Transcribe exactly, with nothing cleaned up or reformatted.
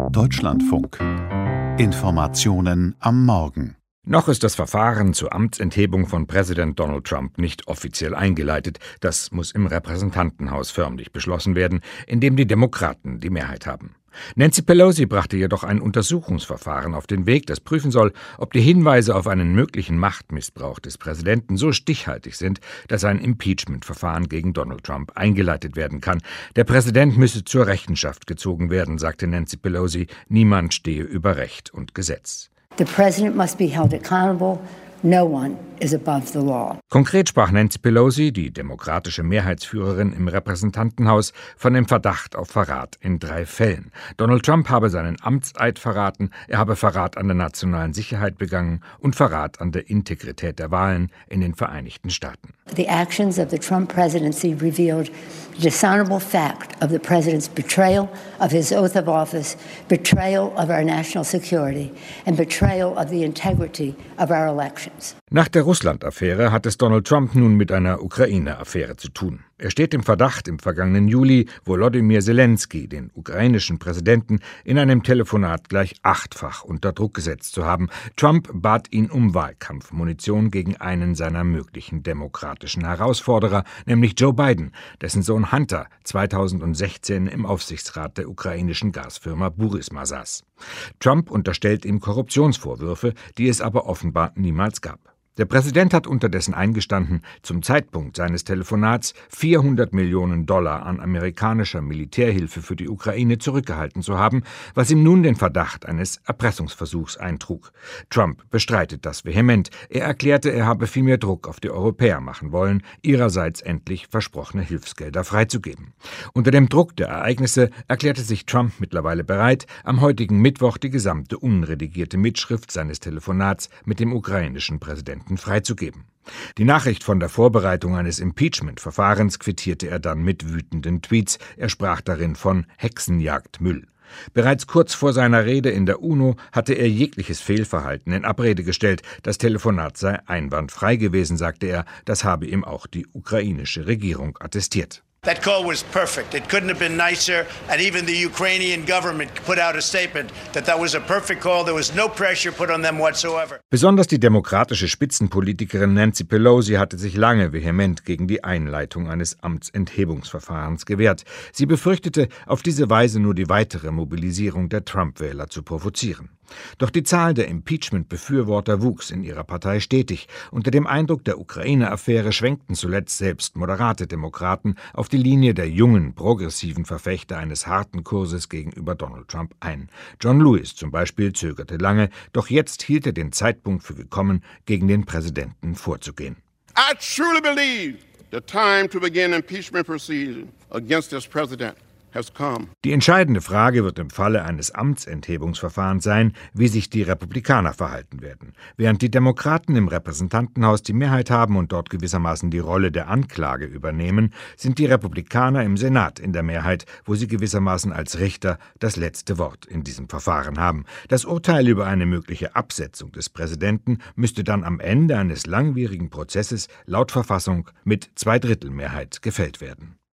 Deutschlandfunk. Informationen am Morgen. Noch ist das Verfahren zur Amtsenthebung von Präsident Donald Trump nicht offiziell eingeleitet. Das muss im Repräsentantenhaus förmlich beschlossen werden, in dem die Demokraten die Mehrheit haben. Nancy Pelosi brachte jedoch ein Untersuchungsverfahren auf den Weg, das prüfen soll, ob die Hinweise auf einen möglichen Machtmissbrauch des Präsidenten so stichhaltig sind, dass ein Impeachment-Verfahren gegen Donald Trump eingeleitet werden kann. Der Präsident müsse zur Rechenschaft gezogen werden, sagte Nancy Pelosi. Niemand stehe über Recht und Gesetz. The president must be held accountable. No one is above the law. Konkret sprach Nancy Pelosi, die demokratische Mehrheitsführerin im Repräsentantenhaus, von dem Verdacht auf Verrat in drei Fällen. Donald Trump habe seinen Amtseid verraten, er habe Verrat an der nationalen Sicherheit begangen und Verrat an der Integrität der Wahlen in den Vereinigten Staaten. The actions of the Trump presidency revealed the dishonorable fact of the president's betrayal of his oath of office, betrayal of our national security and betrayal of the integrity of our elections. Nach der Russland-Affäre hat es Donald Trump nun mit einer Ukraine-Affäre zu tun. Er steht im Verdacht, im vergangenen Juli Volodymyr Zelensky, den ukrainischen Präsidenten, in einem Telefonat gleich achtfach unter Druck gesetzt zu haben. Trump bat ihn um Wahlkampfmunition gegen einen seiner möglichen demokratischen Herausforderer, nämlich Joe Biden, dessen Sohn Hunter zweitausendsechzehn im Aufsichtsrat der ukrainischen Gasfirma Burisma saß. Trump unterstellt ihm Korruptionsvorwürfe, die es aber offenbar niemals gab. Der Präsident hat unterdessen eingestanden, zum Zeitpunkt seines Telefonats vierhundert Millionen Dollar an amerikanischer Militärhilfe für die Ukraine zurückgehalten zu haben, was ihm nun den Verdacht eines Erpressungsversuchs eintrug. Trump bestreitet das vehement. Er erklärte, er habe viel mehr Druck auf die Europäer machen wollen, ihrerseits endlich versprochene Hilfsgelder freizugeben. Unter dem Druck der Ereignisse erklärte sich Trump mittlerweile bereit, am heutigen Mittwoch die gesamte unredigierte Mitschrift seines Telefonats mit dem ukrainischen Präsidenten freizugeben. Die Nachricht von der Vorbereitung eines Impeachment-Verfahrens quittierte er dann mit wütenden Tweets. Er sprach darin von Hexenjagdmüll. Bereits kurz vor seiner Rede in der UNO hatte er jegliches Fehlverhalten in Abrede gestellt. Das Telefonat sei einwandfrei gewesen, sagte er. Das habe ihm auch die ukrainische Regierung attestiert. That call was perfect. It couldn't have been nicer. And even the Ukrainian government put out a statement that that was a perfect call. There was no pressure put on them whatsoever. Besonders die demokratische Spitzenpolitikerin Nancy Pelosi hatte sich lange vehement gegen die Einleitung eines Amtsenthebungsverfahrens gewehrt. Sie befürchtete, auf diese Weise nur die weitere Mobilisierung der Trump-Wähler zu provozieren. Doch die Zahl der Impeachment-Befürworter wuchs in ihrer Partei stetig. Unter dem Eindruck der Ukraine-Affäre schwenkten zuletzt selbst moderate Demokraten auf die Linie der jungen, progressiven Verfechter eines harten Kurses gegenüber Donald Trump ein. John Lewis zum Beispiel zögerte lange, doch jetzt hielt er den Zeitpunkt für gekommen, gegen den Präsidenten vorzugehen. I truly believe the time to begin impeachment proceedings against this president. Die entscheidende Frage wird im Falle eines Amtsenthebungsverfahrens sein, wie sich die Republikaner verhalten werden. Während die Demokraten im Repräsentantenhaus die Mehrheit haben und dort gewissermaßen die Rolle der Anklage übernehmen, sind die Republikaner im Senat in der Mehrheit, wo sie gewissermaßen als Richter das letzte Wort in diesem Verfahren haben. Das Urteil über eine mögliche Absetzung des Präsidenten müsste dann am Ende eines langwierigen Prozesses laut Verfassung mit Zweidrittelmehrheit gefällt werden.